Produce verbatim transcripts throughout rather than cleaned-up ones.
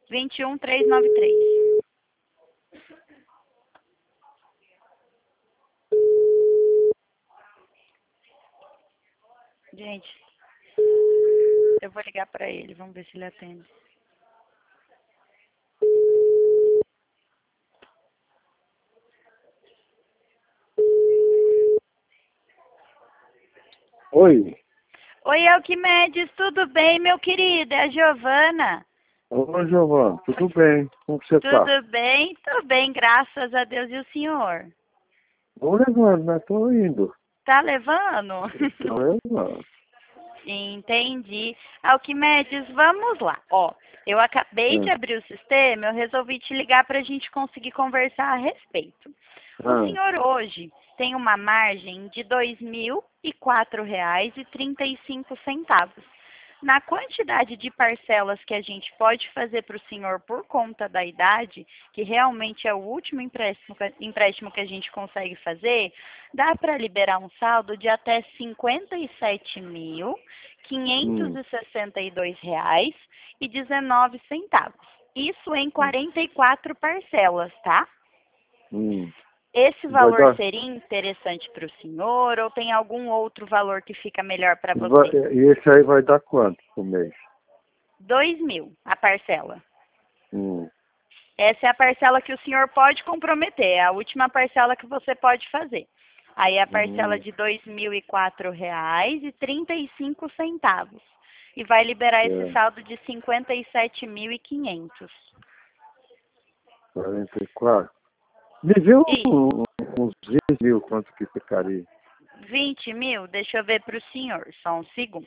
vinte e um, trezentos e noventa e três. Gente, eu vou ligar para ele, vamos ver se ele atende. Oi. Oi, Alquimedes, tudo bem, meu querido? É a Giovana. Oi, Giovana. Tudo bem? Como que você tá? Tudo bem? Tudo bem, graças a Deus. E o senhor? Tô levando, né? Tô indo. Tá levando? Tô levando. Entendi. Alquimedes, vamos lá. Ó, eu acabei de Hum. abrir o sistema, eu resolvi te ligar para a gente conseguir conversar a respeito. O Ah, senhor hoje tem uma margem de dois mil e quatro reais e trinta e cinco centavos. Na quantidade de parcelas que a gente pode fazer para o senhor por conta da idade, que realmente é o último empréstimo, empréstimo que a gente consegue fazer, dá para liberar um saldo de até cinquenta e sete mil, quinhentos hum, e sessenta e dois reais e dezenove centavos. Isso em quarenta e quatro parcelas, tá? hum. Esse Vai valor dar... seria interessante para o senhor ou tem algum outro valor que fica melhor para Vai... você? E esse aí vai dar quanto por mês? Dois mil a parcela. Hum. Essa é a parcela que o senhor pode comprometer, é a última parcela que você pode fazer. Aí a parcela Hum. de dois mil e quatro reais e trinta e cinco centavos. E vai liberar esse É. saldo de cinquenta e sete mil e quinhentos. quarenta e quatro. Me vê um, E um- uns vinte mil quanto que ficaria. vinte mil, deixa eu ver para o senhor, só um segundo.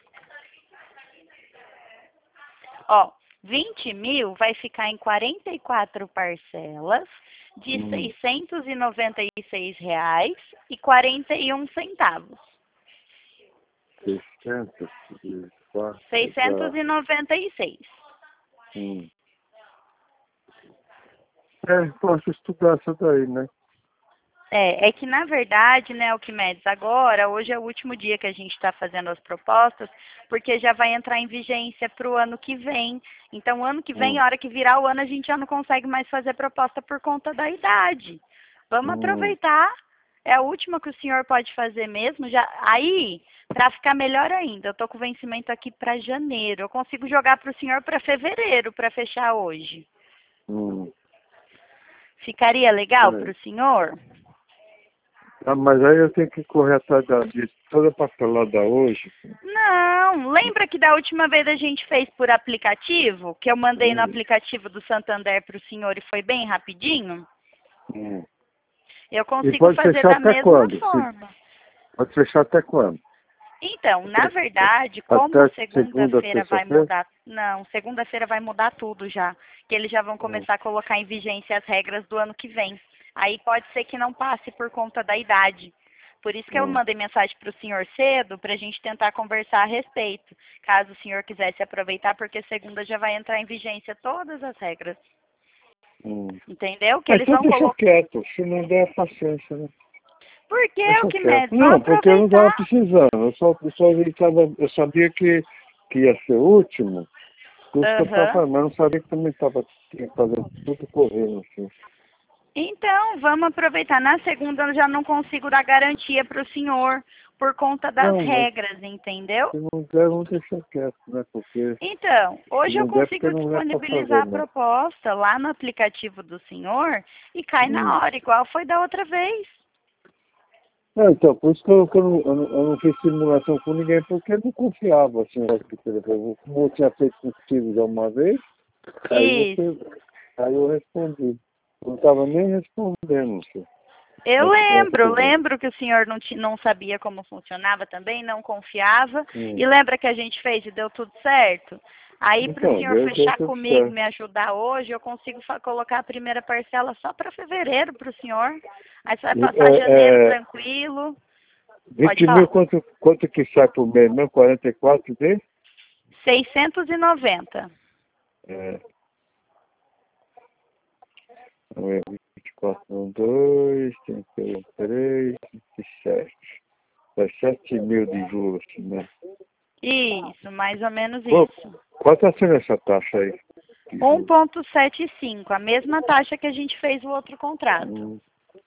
Ó, vinte mil vai ficar em quarenta e quatro parcelas de Hum. seiscentos e noventa e seis reais e quarenta e um centavos. seiscentos e quatro seiscentos dá... e noventa e seis. Hum. É, posso estudar isso daí, né? É, é que na verdade, né, Alquimedes, agora, hoje é o último dia que a gente está fazendo as propostas, porque já vai entrar em vigência para o ano que vem. Então, ano que vem, Hum. a hora que virar o ano, a gente já não consegue mais fazer proposta por conta da idade. Vamos Hum. aproveitar. É a última que o senhor pode fazer mesmo. Já, aí, para ficar melhor ainda, eu estou com o vencimento aqui para janeiro. Eu consigo jogar para o senhor para fevereiro, para fechar hoje. Hum. Ficaria legal para É. o senhor? Ah, mas aí eu tenho que correr atrás da, de toda a papelada hoje. Não, lembra que da última vez a gente fez por aplicativo, que eu mandei no Hum. aplicativo do Santander para o senhor e foi bem rapidinho? Hum. Eu E consigo pode fazer fechar da até mesma quando? Se- forma. Pode fechar até quando? Então, na Até, verdade, como até segunda, segunda-feira vai terça-feira? mudar, não, segunda-feira vai mudar tudo já, que eles já vão Hum. começar a colocar em vigência as regras do ano que vem. Aí pode ser que não passe por conta da idade. Por isso que eu Hum. mandei mensagem para o senhor cedo, para a gente tentar conversar a respeito, caso o senhor quisesse aproveitar, porque segunda já vai entrar em vigência todas as regras. Hum. Entendeu? Que Ah, eles então vão deixa colocar. quieto, se não der paciência, né? Por que o Deixa que quieto. mede? Vamos Não, porque eu não estava aproveitar. precisando. Eu só, eu só eu tava, eu sabia que, que ia ser o último, por isso que eu estava Aham. falando, mas eu não sabia que também estava fazendo tudo correndo assim. Então, vamos aproveitar. Na segunda eu já não consigo dar garantia para o senhor por conta das Não, mas regras, entendeu? se não der, vamos deixar quieto, né? Porque Então, se hoje eu não der, porque consigo não é para disponibilizar fazer, a não. proposta lá no aplicativo do senhor e cai Hum. na hora, igual foi da outra vez. É, então, por isso que eu, que eu, não, eu, não, eu não fiz simulação com ninguém, porque eu não confiava, assim, que telefone. Como eu tinha feito contigo já uma vez, aí Isso. você, aí eu respondi. Eu não estava nem respondendo, assim, Eu as, as lembro, perguntas. lembro que o senhor não, ti- não sabia como funcionava também, não confiava. Hum. E lembra que a gente fez e deu tudo certo? Aí, para o Então, senhor deu, deu fechar tudo comigo, certo. me ajudar hoje, eu consigo fa- colocar a primeira parcela só para fevereiro para o senhor. Aí você vai E, passar janeiro É, é, tranquilo. Pode vinte mil, falar. quanto, quanto que sai por mês mesmo? quarenta e quatro de? seiscentos e noventa. É, então é vinte e quatro com dois, trinta e três, vinte e sete. Dá sete mil de juros, né? Isso, mais ou menos Qu- isso. Quanto está sendo essa taxa aí? um ponto setenta e cinco, a mesma taxa que a gente fez o outro contrato. Hum.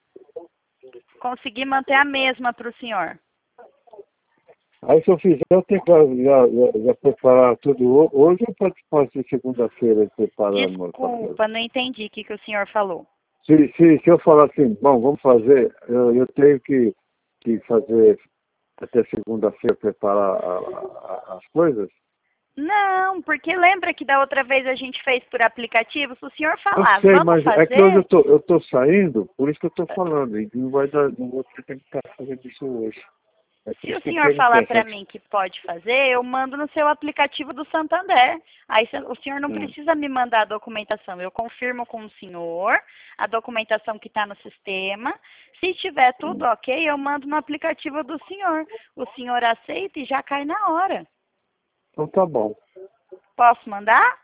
Consegui manter a mesma para o senhor. Aí se eu fizer, eu tenho que já, já, já preparar tudo ho- hoje ou pode fazer segunda-feira preparando? Desculpa, não entendi o que, que o senhor falou. Se, se, se eu falar assim, bom, vamos fazer, eu, eu tenho que, que fazer até segunda-feira preparar a, a, as coisas? Não, porque lembra que da outra vez a gente fez por aplicativo? Se o senhor Eu falar, sei, vamos mas fazer... é que hoje eu tô, eu tô saindo, por isso que eu tô falando, e não vai dar, não vou ter tempo para fazer isso hoje. É por Se o isso que eu senhor falar perguntei, para né? mim que pode fazer, eu mando no seu aplicativo do Santander. Aí cê- o senhor não Hum. precisa me mandar a documentação. Eu confirmo com o senhor a documentação que está no sistema. Se tiver tudo ok, eu mando no aplicativo do senhor. O senhor aceita e já cai na hora. Então tá bom. Posso mandar?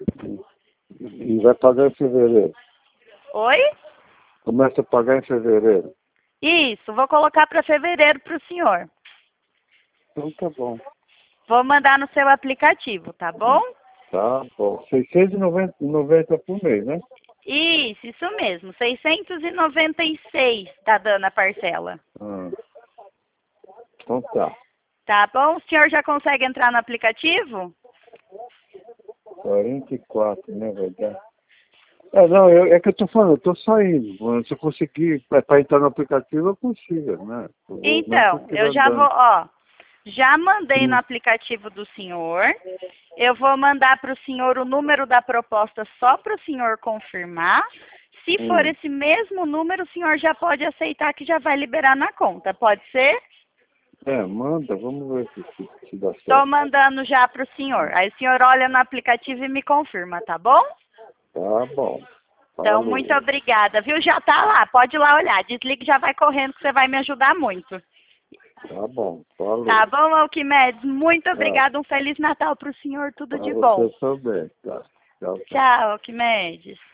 E vai pagar em fevereiro. Oi? Começa a pagar em fevereiro. Isso, vou colocar para fevereiro para o senhor. Então tá bom. Vou mandar no seu aplicativo, tá bom? Tá bom. seiscentos e noventa por mês, né? Isso, isso mesmo. seiscentos e noventa e seis tá dando a parcela. Ah. Então tá. Tá bom? O senhor já consegue entrar no aplicativo? quarenta e quatro, né, verdade? É, não, eu, é que eu tô falando, eu tô saindo. Mano. Se eu conseguir, para entrar no aplicativo, eu consigo, né? Eu vou, Então, eu já vou, ó, já mandei no Hum. aplicativo do senhor. Eu vou mandar para o senhor o número da proposta só para o senhor confirmar. Se Hum. for esse mesmo número, o senhor já pode aceitar que já vai liberar na conta. Pode ser? É, manda, vamos ver se, se, se dá certo. Estou mandando já para o senhor. Aí o senhor olha no aplicativo e me confirma, tá bom? Tá bom. Então, Falou. muito obrigada, viu? Já tá lá, pode ir lá olhar. Desliga e já vai correndo que você vai me ajudar muito. Tá bom, falou. Tá bom, Alquimedes? Muito obrigada. Um Feliz Natal para o senhor. Tudo Pra de bom. você também, tá? Tchau, tchau. Tchau, Alquimedes.